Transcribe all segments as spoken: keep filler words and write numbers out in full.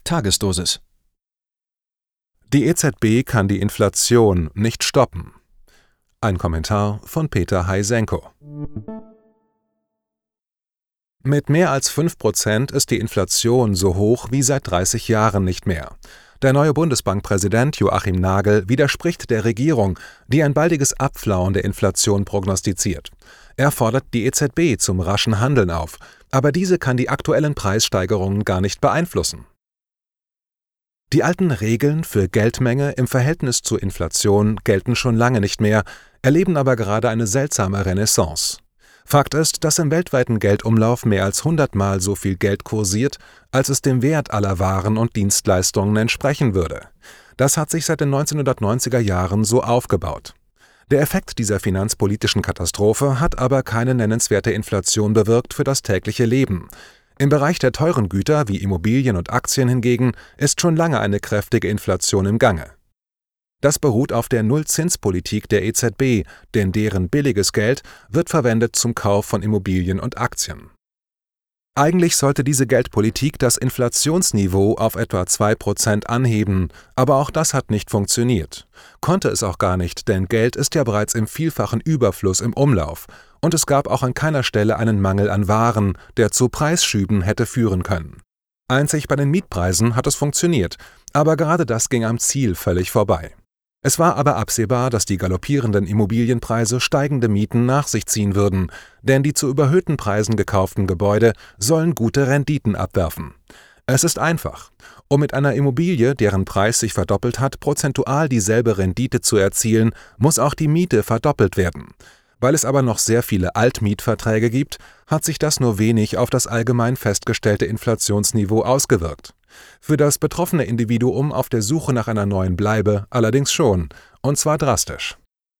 Tagesdosis. Die E Z B kann die Inflation nicht stoppen. Ein Kommentar von Peter Heisenko. Mit mehr als fünf Prozent ist die Inflation so hoch wie seit dreißig Jahren nicht mehr. Der neue Bundesbankpräsident Joachim Nagel widerspricht der Regierung, die ein baldiges Abflauen der Inflation prognostiziert. Er fordert die E Z B zum raschen Handeln auf, aber diese kann die aktuellen Preissteigerungen gar nicht beeinflussen. Die alten Regeln für Geldmenge im Verhältnis zur Inflation gelten schon lange nicht mehr, erleben aber gerade eine seltsame Renaissance. Fakt ist, dass im weltweiten Geldumlauf mehr als hundertmal so viel Geld kursiert, als es dem Wert aller Waren und Dienstleistungen entsprechen würde. Das hat sich seit den neunzehnhundertneunziger Jahren so aufgebaut. Der Effekt dieser finanzpolitischen Katastrophe hat aber keine nennenswerte Inflation bewirkt für das tägliche Leben. Im Bereich der teuren Güter wie Immobilien und Aktien hingegen ist schon lange eine kräftige Inflation im Gange. Das beruht auf der Nullzinspolitik der E Z B, denn deren billiges Geld wird verwendet zum Kauf von Immobilien und Aktien. Eigentlich sollte diese Geldpolitik das Inflationsniveau auf etwa zwei Prozent anheben, aber auch das hat nicht funktioniert. Konnte es auch gar nicht, denn Geld ist ja bereits im vielfachen Überfluss im Umlauf, und es gab auch an keiner Stelle einen Mangel an Waren, der zu Preisschüben hätte führen können. Einzig bei den Mietpreisen hat es funktioniert, aber gerade das ging am Ziel völlig vorbei. Es war aber absehbar, dass die galoppierenden Immobilienpreise steigende Mieten nach sich ziehen würden, denn die zu überhöhten Preisen gekauften Gebäude sollen gute Renditen abwerfen. Es ist einfach. Um mit einer Immobilie, deren Preis sich verdoppelt hat, prozentual dieselbe Rendite zu erzielen, muss auch die Miete verdoppelt werden. Weil es aber noch sehr viele Altmietverträge gibt, hat sich das nur wenig auf das allgemein festgestellte Inflationsniveau ausgewirkt. Für das betroffene Individuum auf der Suche nach einer neuen Bleibe allerdings schon, und zwar drastisch.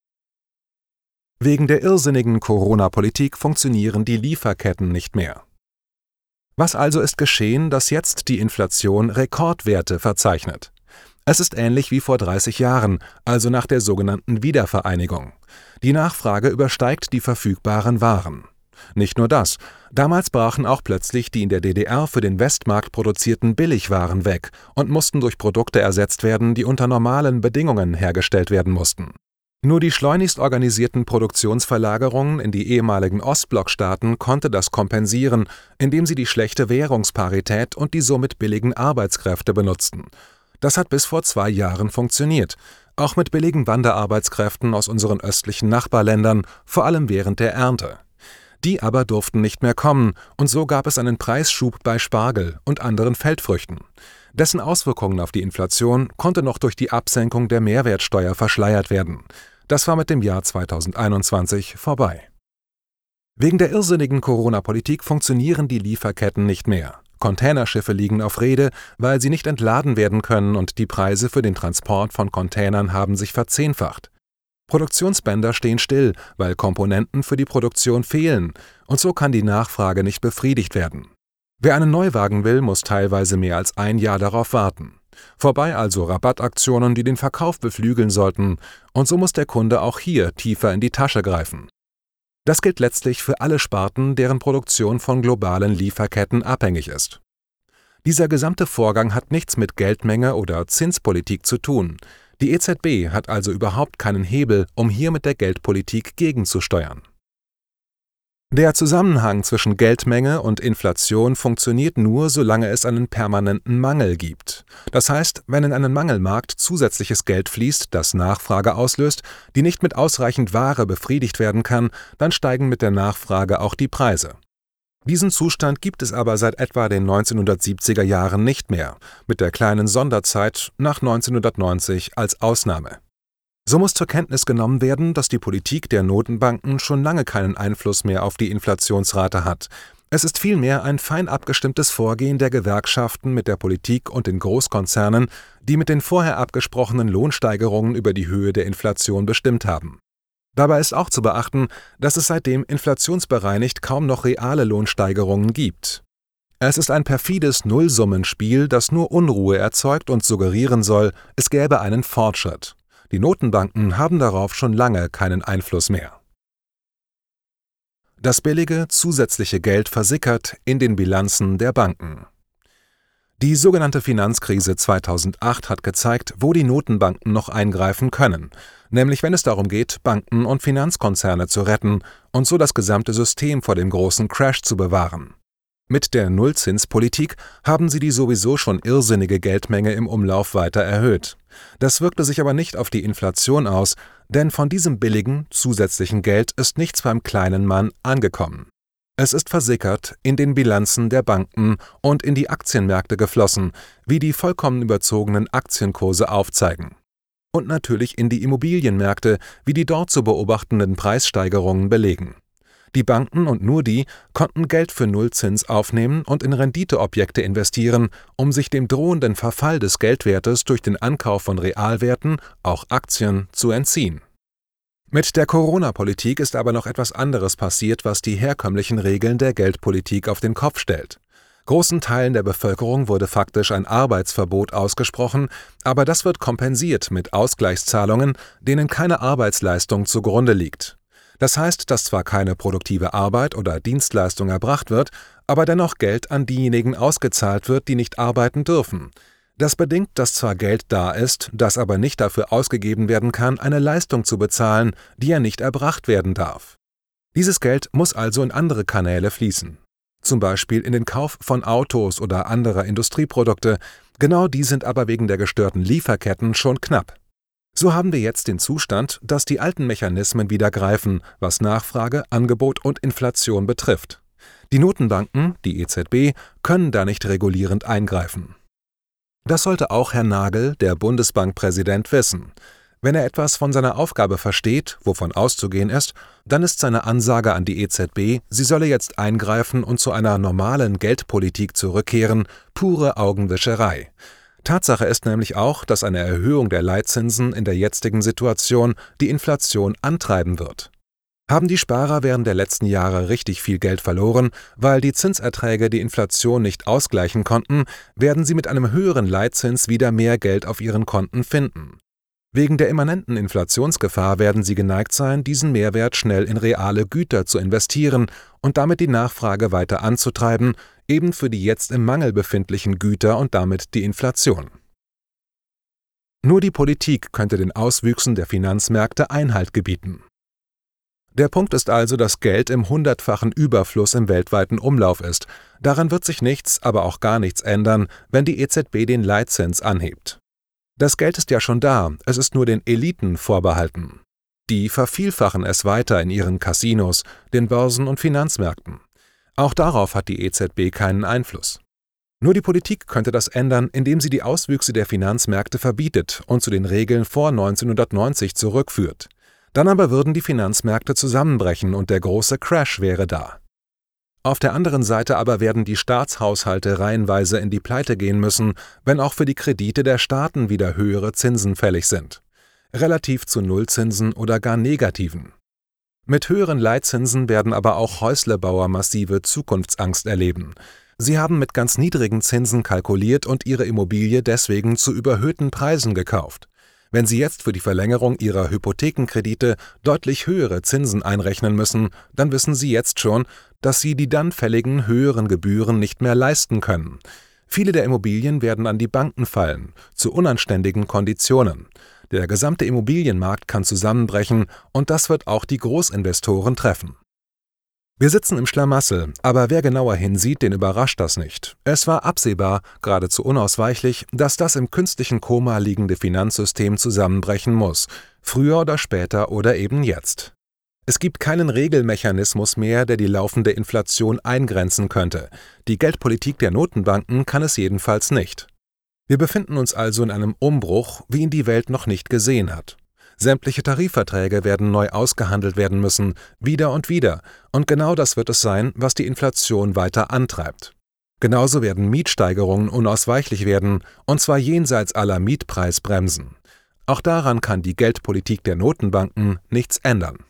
Wegen der irrsinnigen Corona-Politik funktionieren die Lieferketten nicht mehr. Was also ist geschehen, dass jetzt die Inflation Rekordwerte verzeichnet? Es ist ähnlich wie vor dreißig Jahren, also nach der sogenannten Wiedervereinigung. Die Nachfrage übersteigt die verfügbaren Waren. Nicht nur das, damals brachen auch plötzlich die in der D D R für den Westmarkt produzierten Billigwaren weg und mussten durch Produkte ersetzt werden, die unter normalen Bedingungen hergestellt werden mussten. Nur die schleunigst organisierten Produktionsverlagerungen in die ehemaligen Ostblockstaaten konnte das kompensieren, indem sie die schlechte Währungsparität und die somit billigen Arbeitskräfte benutzten. Das hat bis vor zwei Jahren funktioniert, auch mit billigen Wanderarbeitskräften aus unseren östlichen Nachbarländern, vor allem während der Ernte. Die aber durften nicht mehr kommen, und so gab es einen Preisschub bei Spargel und anderen Feldfrüchten. Dessen Auswirkungen auf die Inflation konnte noch durch die Absenkung der Mehrwertsteuer verschleiert werden. Das war mit dem Jahr zweitausendeinundzwanzig vorbei. Wegen der irrsinnigen Corona-Politik funktionieren die Lieferketten nicht mehr. Containerschiffe liegen auf Rede, weil sie nicht entladen werden können, und die Preise für den Transport von Containern haben sich verzehnfacht. Produktionsbänder stehen still, weil Komponenten für die Produktion fehlen, und so kann die Nachfrage nicht befriedigt werden. Wer einen Neuwagen will, muss teilweise mehr als ein Jahr darauf warten. Vorbei also Rabattaktionen, die den Verkauf beflügeln sollten, und so muss der Kunde auch hier tiefer in die Tasche greifen. Das gilt letztlich für alle Sparten, deren Produktion von globalen Lieferketten abhängig ist. Dieser gesamte Vorgang hat nichts mit Geldmenge oder Zinspolitik zu tun. Die E Z B hat also überhaupt keinen Hebel, um hier mit der Geldpolitik gegenzusteuern. Der Zusammenhang zwischen Geldmenge und Inflation funktioniert nur, solange es einen permanenten Mangel gibt. Das heißt, wenn in einen Mangelmarkt zusätzliches Geld fließt, das Nachfrage auslöst, die nicht mit ausreichend Ware befriedigt werden kann, dann steigen mit der Nachfrage auch die Preise. Diesen Zustand gibt es aber seit etwa den neunzehnhundertsiebziger Jahren nicht mehr, mit der kleinen Sonderzeit nach neunzehnhundertneunzig als Ausnahme. So muss zur Kenntnis genommen werden, dass die Politik der Notenbanken schon lange keinen Einfluss mehr auf die Inflationsrate hat. Es ist vielmehr ein fein abgestimmtes Vorgehen der Gewerkschaften mit der Politik und den Großkonzernen, die mit den vorher abgesprochenen Lohnsteigerungen über die Höhe der Inflation bestimmt haben. Dabei ist auch zu beachten, dass es seitdem inflationsbereinigt kaum noch reale Lohnsteigerungen gibt. Es ist ein perfides Nullsummenspiel, das nur Unruhe erzeugt und suggerieren soll, es gäbe einen Fortschritt. Die Notenbanken haben darauf schon lange keinen Einfluss mehr. Das billige, zusätzliche Geld versickert in den Bilanzen der Banken. Die sogenannte Finanzkrise zweitausendacht hat gezeigt, wo die Notenbanken noch eingreifen können, nämlich wenn es darum geht, Banken und Finanzkonzerne zu retten und so das gesamte System vor dem großen Crash zu bewahren. Mit der Nullzinspolitik haben sie die sowieso schon irrsinnige Geldmenge im Umlauf weiter erhöht. Das wirkte sich aber nicht auf die Inflation aus, denn von diesem billigen, zusätzlichen Geld ist nichts beim kleinen Mann angekommen. Es ist versickert in den Bilanzen der Banken und in die Aktienmärkte geflossen, wie die vollkommen überzogenen Aktienkurse aufzeigen. Und natürlich in die Immobilienmärkte, wie die dort zu beobachtenden Preissteigerungen belegen. Die Banken und nur die konnten Geld für Nullzins aufnehmen und in Renditeobjekte investieren, um sich dem drohenden Verfall des Geldwertes durch den Ankauf von Realwerten, auch Aktien, zu entziehen. Mit der Corona-Politik ist aber noch etwas anderes passiert, was die herkömmlichen Regeln der Geldpolitik auf den Kopf stellt. Großen Teilen der Bevölkerung wurde faktisch ein Arbeitsverbot ausgesprochen, aber das wird kompensiert mit Ausgleichszahlungen, denen keine Arbeitsleistung zugrunde liegt. Das heißt, dass zwar keine produktive Arbeit oder Dienstleistung erbracht wird, aber dennoch Geld an diejenigen ausgezahlt wird, die nicht arbeiten dürfen. Das bedingt, dass zwar Geld da ist, das aber nicht dafür ausgegeben werden kann, eine Leistung zu bezahlen, die ja nicht erbracht werden darf. Dieses Geld muss also in andere Kanäle fließen. Zum Beispiel in den Kauf von Autos oder anderer Industrieprodukte, genau die sind aber wegen der gestörten Lieferketten schon knapp. So haben wir jetzt den Zustand, dass die alten Mechanismen wieder greifen, was Nachfrage, Angebot und Inflation betrifft. Die Notenbanken, die E Z B, können da nicht regulierend eingreifen. Das sollte auch Herr Nagel, der Bundesbankpräsident, wissen. Wenn er etwas von seiner Aufgabe versteht, wovon auszugehen ist, dann ist seine Ansage an die E Z B, sie solle jetzt eingreifen und zu einer normalen Geldpolitik zurückkehren, pure Augenwischerei. Tatsache ist nämlich auch, dass eine Erhöhung der Leitzinsen in der jetzigen Situation die Inflation antreiben wird. Haben die Sparer während der letzten Jahre richtig viel Geld verloren, weil die Zinserträge die Inflation nicht ausgleichen konnten, werden sie mit einem höheren Leitzins wieder mehr Geld auf ihren Konten finden. Wegen der immanenten Inflationsgefahr werden sie geneigt sein, diesen Mehrwert schnell in reale Güter zu investieren und damit die Nachfrage weiter anzutreiben, eben für die jetzt im Mangel befindlichen Güter und damit die Inflation. Nur die Politik könnte den Auswüchsen der Finanzmärkte Einhalt gebieten. Der Punkt ist also, dass Geld im hundertfachen Überfluss im weltweiten Umlauf ist. Daran wird sich nichts, aber auch gar nichts ändern, wenn die E Z B den Leitzins anhebt. Das Geld ist ja schon da, es ist nur den Eliten vorbehalten. Die vervielfachen es weiter in ihren Casinos, den Börsen und Finanzmärkten. Auch darauf hat die E Z B keinen Einfluss. Nur die Politik könnte das ändern, indem sie die Auswüchse der Finanzmärkte verbietet und zu den Regeln vor neunzehnhundertneunzig zurückführt. Dann aber würden die Finanzmärkte zusammenbrechen und der große Crash wäre da. Auf der anderen Seite aber werden die Staatshaushalte reihenweise in die Pleite gehen müssen, wenn auch für die Kredite der Staaten wieder höhere Zinsen fällig sind. Relativ zu Nullzinsen oder gar negativen. Mit höheren Leitzinsen werden aber auch Häuslebauer massive Zukunftsangst erleben. Sie haben mit ganz niedrigen Zinsen kalkuliert und ihre Immobilie deswegen zu überhöhten Preisen gekauft. Wenn sie jetzt für die Verlängerung ihrer Hypothekenkredite deutlich höhere Zinsen einrechnen müssen, dann wissen sie jetzt schon, dass sie die dann fälligen höheren Gebühren nicht mehr leisten können. Viele der Immobilien werden an die Banken fallen, zu unanständigen Konditionen. Der gesamte Immobilienmarkt kann zusammenbrechen und das wird auch die Großinvestoren treffen. Wir sitzen im Schlamassel, aber wer genauer hinsieht, den überrascht das nicht. Es war absehbar, geradezu unausweichlich, dass das im künstlichen Koma liegende Finanzsystem zusammenbrechen muss, früher oder später oder eben jetzt. Es gibt keinen Regelmechanismus mehr, der die laufende Inflation eingrenzen könnte. Die Geldpolitik der Notenbanken kann es jedenfalls nicht. Wir befinden uns also in einem Umbruch, wie ihn die Welt noch nicht gesehen hat. Sämtliche Tarifverträge werden neu ausgehandelt werden müssen, wieder und wieder, und genau das wird es sein, was die Inflation weiter antreibt. Genauso werden Mietsteigerungen unausweichlich werden, und zwar jenseits aller Mietpreisbremsen. Auch daran kann die Geldpolitik der Notenbanken nichts ändern.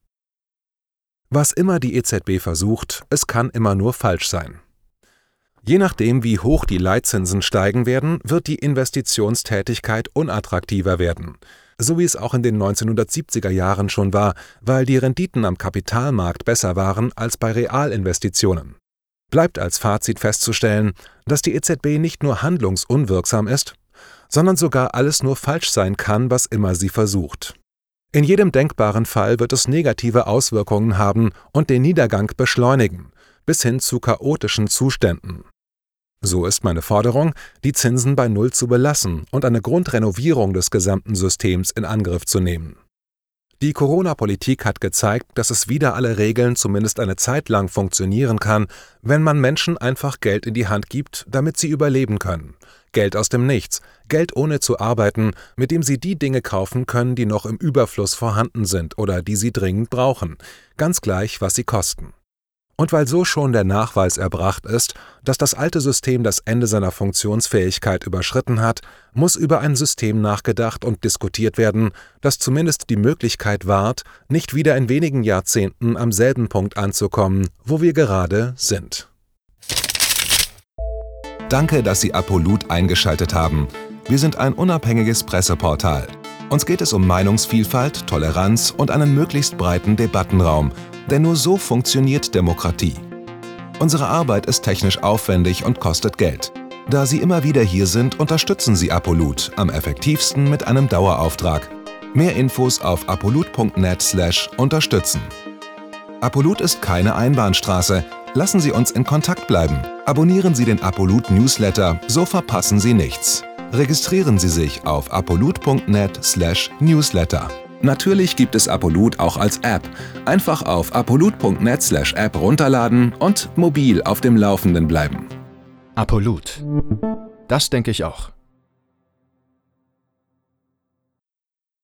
Was immer die E Z B versucht, es kann immer nur falsch sein. Je nachdem, wie hoch die Leitzinsen steigen werden, wird die Investitionstätigkeit unattraktiver werden. So wie es auch in den neunzehnhundertsiebziger Jahren schon war, weil die Renditen am Kapitalmarkt besser waren als bei Realinvestitionen. Bleibt als Fazit festzustellen, dass die E Z B nicht nur handlungsunwirksam ist, sondern sogar alles nur falsch sein kann, was immer sie versucht. In jedem denkbaren Fall wird es negative Auswirkungen haben und den Niedergang beschleunigen, bis hin zu chaotischen Zuständen. So ist meine Forderung, die Zinsen bei Null zu belassen und eine Grundrenovierung des gesamten Systems in Angriff zu nehmen. Die Corona-Politik hat gezeigt, dass es wider alle Regeln zumindest eine Zeit lang funktionieren kann, wenn man Menschen einfach Geld in die Hand gibt, damit sie überleben können. Geld aus dem Nichts, Geld ohne zu arbeiten, mit dem sie die Dinge kaufen können, die noch im Überfluss vorhanden sind oder die sie dringend brauchen, ganz gleich, was sie kosten. Und weil so schon der Nachweis erbracht ist, dass das alte System das Ende seiner Funktionsfähigkeit überschritten hat, muss über ein System nachgedacht und diskutiert werden, das zumindest die Möglichkeit wahrt, nicht wieder in wenigen Jahrzehnten am selben Punkt anzukommen, wo wir gerade sind. Danke, dass Sie Apolut eingeschaltet haben. Wir sind ein unabhängiges Presseportal. Uns geht es um Meinungsvielfalt, Toleranz und einen möglichst breiten Debattenraum, denn nur so funktioniert Demokratie. Unsere Arbeit ist technisch aufwendig und kostet Geld. Da Sie immer wieder hier sind, unterstützen Sie Apolut am effektivsten mit einem Dauerauftrag. Mehr Infos auf apolut punkt net slash unterstützen. Apolut ist keine Einbahnstraße. Lassen Sie uns in Kontakt bleiben. Abonnieren Sie den Apolut Newsletter, so verpassen Sie nichts. Registrieren Sie sich auf apolut punkt net slash newsletter. Natürlich gibt es Apolut auch als App. Einfach auf apolut punkt net slash app runterladen und mobil auf dem Laufenden bleiben. Apolut. Das denke ich auch.